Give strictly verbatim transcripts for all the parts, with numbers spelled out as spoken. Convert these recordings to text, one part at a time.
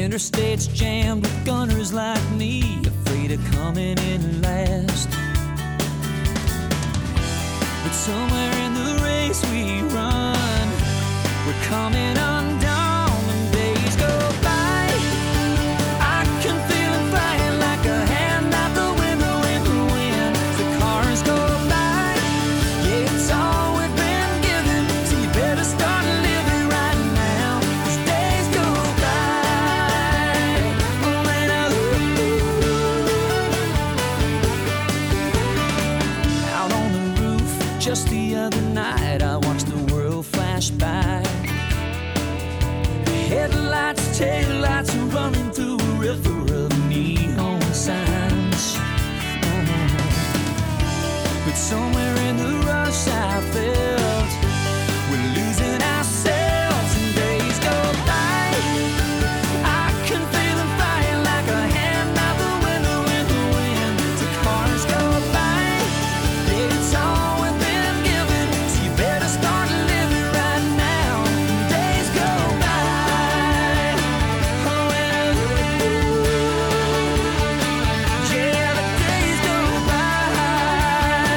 Interstate's jammed with gunners like me, afraid of coming in last. But somewhere in the race we run, we're coming undone when days go by. I can feel them flying like a hand out the window in the wind. The cars go by, yeah, it's all we've been given, so you better start living right now, 'cause days go by. Oh, and I out on the roof just the other night, I watched the world flash by. Headlights, taillights are running through a river of neon signs. Oh. But somewhere in the rush I felt we're losing ourselves and days go by. I can feel them flying like a hand out the window in the wind. The cars go by, it's all we've been given, so you better start living right now. Days go by. Oh, and yeah, the days go by.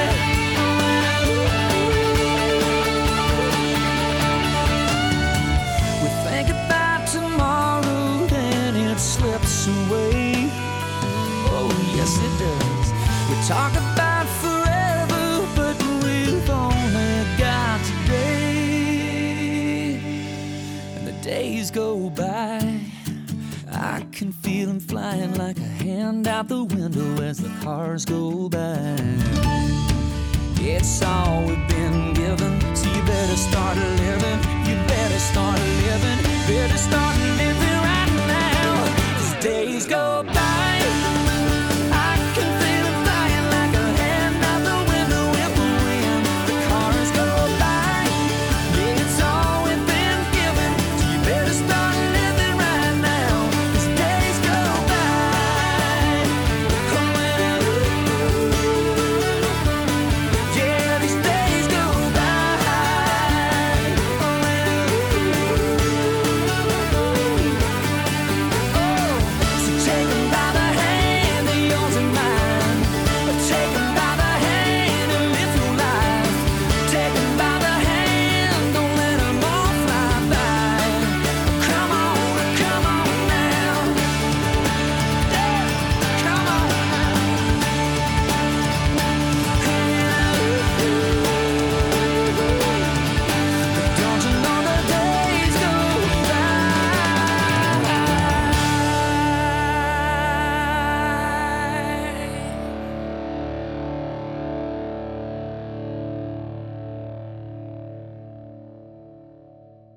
We think about tomorrow, then it slips away. Oh, yes, it does. We talk about forever, but we've only got today. And the days go by. I can feel them flying like a hand out the window as the cars go by. It's all we've been given, so you better start living. You